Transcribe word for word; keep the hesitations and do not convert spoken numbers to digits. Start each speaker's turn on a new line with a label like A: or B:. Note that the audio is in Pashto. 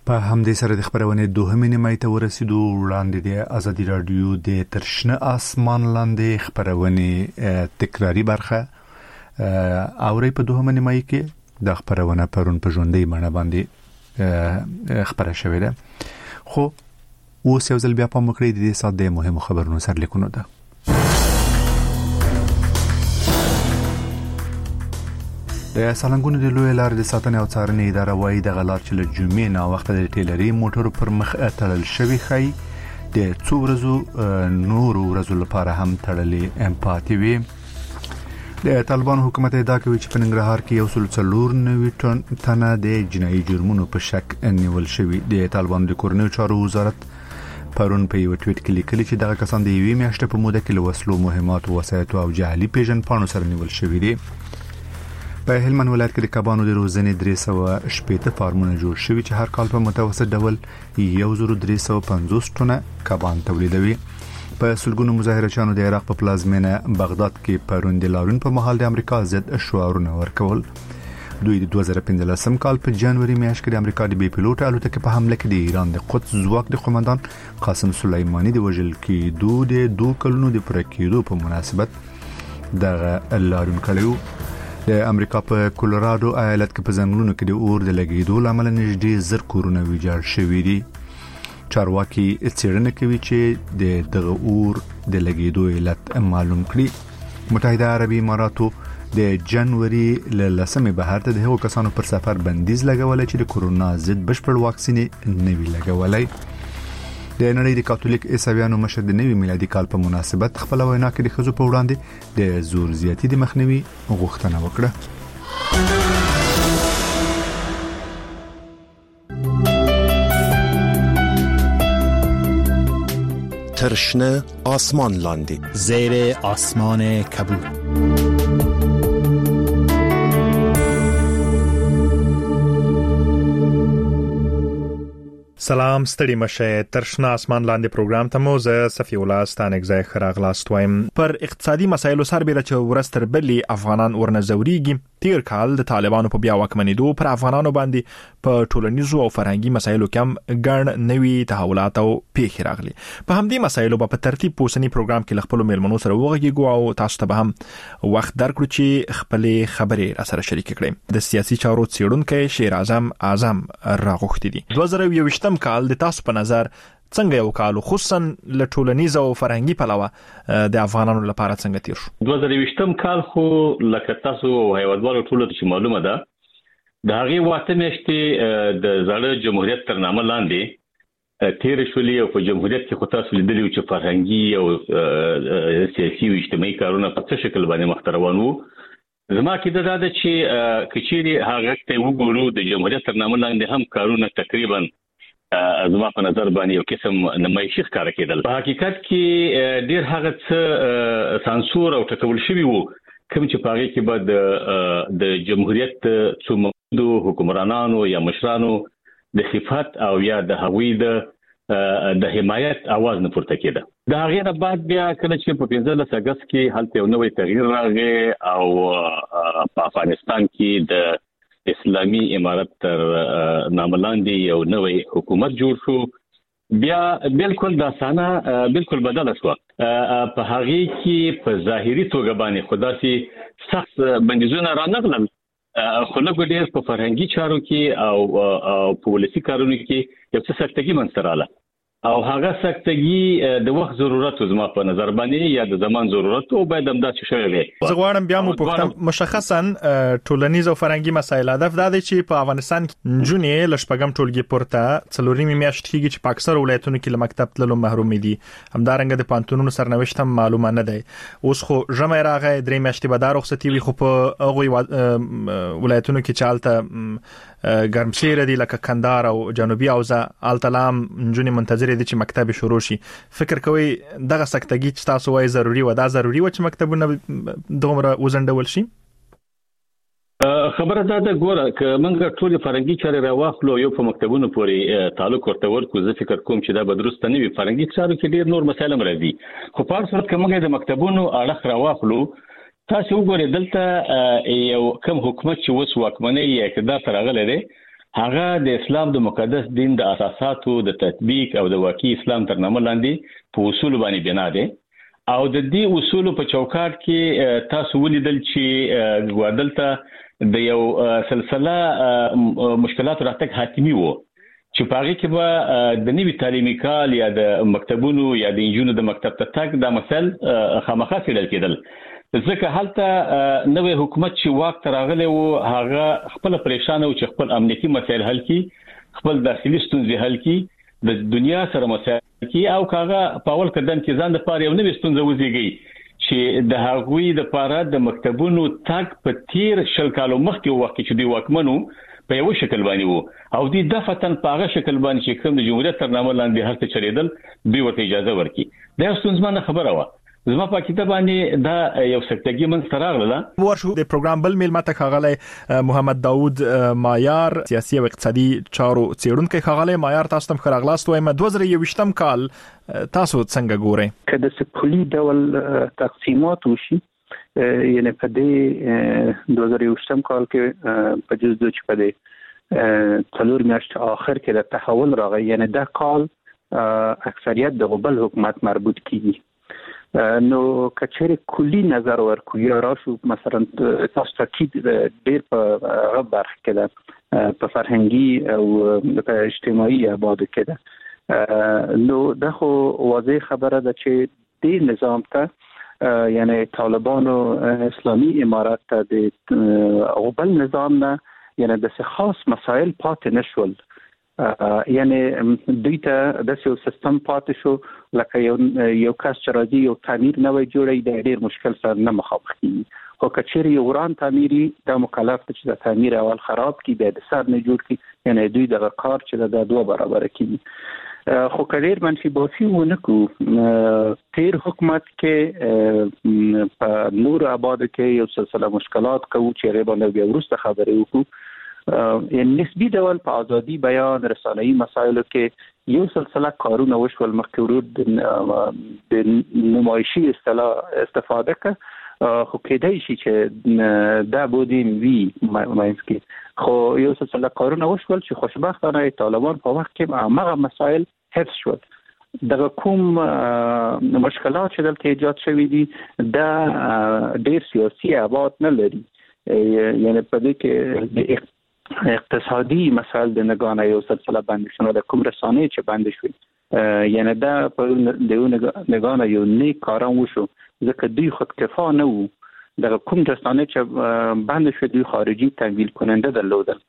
A: په همدې سره د خبرونې دوهمې نیمایي ته ورسېدو. وړاندې د ازادي راډیو د ترشنه آسمان لاندې خبرونې تکراری برخه اوري په دوهمه نیمایي کې د خبرونه پرون په ژوندۍ بڼه باندې خبره شوې ده. خو اوس یو ځل بیا په مکړې د دې سات د مهمو خبرونو سرلیکونه ده. د سالنګونو د لوی لارې د ساتنې او څارنې اداره وايي د غلار چې له جمعې نه وخت د ټیلري موټرو پر مخ تړل شوی خي د څو ورځو نور ورځو لپاره هم تړلې امپاتي وي. د طالبان حکومت ادعا کوي چې په ننګرهار کې یو سل څلور نوي ټن تنه د جنایي جرمونو په شک نیول شوی. د طالبان د کورنیو چارو وزارت پرون په یو ټویټ کې لیکلي چې دغه کسان د یوې میاشتې په موده کې له وسلو، مهمات، وسایط او جعلي پیژن پاڼو سره نیول شوی دي. په هلمند ولایت کې د کبانو د روزنې درې سوه شپېته فارمونه جوړ شوي چې هر کال په متوسط ډول یو زر درې سوه پنځوس ټنه کبان تولیدوي. په سلګونو مظاهرچیانو د عراق په پلازمینه بغداد کې پرون د لاریون په مهال د امریکا ضد شعارونه ورکول. دوی د دوه زره پنځلسم کال په جنوري میاشت کې د امریکا د بي پيلوټ الوتکې په حمله کې د ایران د قدس ځواک د قومندان قاسم سلیمانی د وژل کېدو د دوه کلونو د پوره کېدو په مناسبت دغه لاریون کړی. د امریکا په کولورادو ایالت کې په ځنګلونو کې د اور د لګیدو لامل نږدې زر کورونه ویجاړ شوي دي. چارواکي څېړنه کوي چې د دغه اور د لګیدو علت معلوم کړي. متحده عربي اماراتو د جنوري ل لسمې بهر ته د هغو کسانو پر سفر بندیز لګولای چې د کورونا ضد بشپړ واکسین نه وی لګولای. د نړۍ د کاتولیک عیسویانو مشر د نوي میلادي کال په مناسبت خپل وینا کې د ښځو په وړاندې د زور زیاتی د مخنیوي غوښتنه وکړه.
B: ترشنه آسمان لاندې
C: زیر آسمان کبود. سلام، ستړي مشه. ترشنه آسمان لاندې پروګرام ته مو زه صفی الله ستانک ځای خراغلاست وایم. پر اقتصادي مسایلو سربېره چې ورستر بلی افغانان ورنځوريږي، تیر کال د طالبانو په بیا واکمنېدو پر افغانانو باندې په ټولنیزو او فرهنګي مسایلو کې هم ګڼ نوي تحولات او پیښې راغلي. په همدې مسایلو په ترتیب پوسنی پروګرام کې خپل میلمنو سره وغږیږو او تاسو ته به هم وخت درکړو چې خپل خبرې را سره شریک کړئ. د سیاسي چارو څېړونکی شیر اعظم اعظم راغوښتي دي. دوه زره یوویشتم کال د تاسو په نظر څنګه یو کال خصوصا له ټولنیز او فرهنګي پلوه د افغانانو لپاره څنګه تیر شو؟
D: دوه زره یوویشتم کال خو لکه تاسو او هیوادوالو ټولو ته معلومه ده د هغې واته میاشتې د زړه جمهوریت تر نامه لاندې تیر شولې او په جمهوریت کې خو تاسو لیدلي چې فرهنګي او سیاسي او اجتماعي کارونه په څه شکل باندې مخ ته روان وو. زما کې دا ده چې کچېرې هغه ته وګورو د جمهوریت تر نامه لاندې هم کارونه تقریبا زما په نظر باندې یو قسم نمایشي ښکاره کېدل. په حقیقت کې ډېر هغه څه سانسور او ټکول شوي وو کوم چې په هغې کې به د جمهوریت څو موجودو حکمرانانو یا مشرانو د خفت او یا د هغوی د د حمایت اواز نه پورته کېده. د هغې نه بعد بیا کله چې په پنځلس اګست کې هلته یو نوی تغییر راغی او په افغانستان کې د اسلامي امارت تر نامه لاندې یو نوی حکومت جوړ شو، بیا بالکل دا سانه بالکل بدله شو. په هغې کې په ظاهري توګه باندې خو داسې سخت بندیزونه رانغلل، خو لږ ډېر په فرهنګي چارو کې او په ولسي کارونو کې یو څه سختګي منځته راغله او هغه سختګي د وخت ضرورت زما په نظر باندې یا د زمان ضرورت او باید هم داسې شوی وي.
C: زه غواړم بیا مو پوښتم مشخصا ټولنیز او فرهنګي مسایل هدف دا دی چې په افغانستان کې نجونې له شپږم ټولګي پورته څلورمې میاشت کېږي چې په اکثر ولایتونو کې له مکتب تللو محروم دي. همدارنګه د پانتونونو سرنوشت هم معلومه نه دی. اوس خو ژمی راغی، درې میاشتې به دا رخصتي وي، خو په هغوی ولایتونو کې چې هلته ګرمسیره دي لکه کندهار او جنوبي اوزه، هلته لا هم نجونې منتظر دي چې مکتب شروع شي. فکر کوئ دغه سکتګي چې تاسو وایي ضروري و دا ضروري و چې مکتبونه دومره وزنډول شي؟
D: خبره دا ده ګوره که موږ ټول فرهنګي چارې راواخلو یو په مکتبونو پورې تعلق ورته ورکړو، زه فکر کوم چې دا به درسته نه وي. فرهنګي چارو کې ډېر نور مسایل هم راځي، خو په هر صورت که موږ د مکتبونو اړخ راواخلو، تاسو وګورئ دلته یو کم حکومت چې اوس واکمنۍ یا اقتدار ته راغلی دی هغه د اسلام د مقدس دین د اساساتو د تطبیق او د واقعي اسلام تر نامه لاندې په اصول باندې بنا دي او د دې اصول په چوکاټ کې تاسو ولیدل چې ګوادلته د یو سلسله مشکلات راتګ حتمی وو چې پاره کې به د نوي تعلیمي کال یا د مکتبونو یا د انجونو د مکتب ته تک د مسل خامخا سیدل کېدل ځکه حالته نوې حکومت چې واک تراغله وو هغه خپل پریشان او چې خپل امنیتي مسایل حل کړي خپل داخلي ستونزې حل کړي د دنیا سره مسایل کړي او کاغه پاول قدم کې ځان د پاره یو نوې ستونزه وزيږي چې د هغوی د پاره د مکتبونو تک په تیر شل کالو مخکې وخت چې دی واکمنو په یو شکل باندې وو او د دفتن په هغه شکل باندې چې کوم د جمهوریت تر نامه لاندې هر څه چریدل دوی ورته اجازه ورکړي دا ستونزمنه خبره و زما په کتاب باندې دا یو سکتګي من سراغله
C: ورشو د پروګرام بل میل ماته خغله محمد داوود مایار سیاسي او اقتصادي چارو څېړونکو خغله مایار تاسو تم خراغلاست وایم د دوه زره یوویشتم کال تاسو څنګه ګورئ
E: کله چې کلی ډول تقسیمات وشي یعنی په دې دوه زره یوویشتم کال کې په جزء چې په دې څلور میاشتې اخر کې د تحول راغی یعنی دا کال اکثریت د غبل حکومت مربوط کیږي نو کچېره کلی نظر ورکو یا راشو مثلا تاسو تاکید ډیر په غبر کده په فرهنګي او په اجتماعي آباد کده نو دا خو واضح خبره ده چې دې نظام ته یعنی طالبان او اسلامي امارات ته د غبل نظام نه یعنی د خاص مسائل پاتې نشول یعنی دوی ته د یو سیستم پاتې شو لکه یو یو کس چې راځي یو تعمیر نوې جوړي د ډېر مشکل سره نه مخامخ کیږي خو کچېری یو وران تعمیري د مکلف چې د تعمیر اول خراب کی به د سر نه جوړ کی یعنی دوی د کار چې د دوه برابر کیږي خو کډیر منفي بوفي ونکو تیر حکومت کې په نور آباد کې یو سلسله مشکلات کوي چې غیبانه بیا ورسته خبرې وکړو یعنی نسبی ډول په ازادي بیان رسانه‌ای مسایلو کې یو سلسله کارونه وشول مخکې ورود د نمایشي اصطلاح استفاده کړه خو کېدای شي چې دا بودیم وی ماینس کې خو یو سلسله کارونه وشول چې خوشبختانه طالبان په وخت کې هغه مسایل حفظ شول دغه کوم مشکلات چې دلته ایجاد شوي دي دا ډېر سیاسي ابعاد نه لري یعنی په دې کې اقتصادي مسائل د نگانه یو سلسله باندې شنو د کوم رسانې چې باندې شوي یعنی دا په دیو نگانه یو نیک کارم وشو ځکه دوی خودکفا نه وو د کوم رسانې چې باندې شوي دوی خارجي تمویل کننده درلودل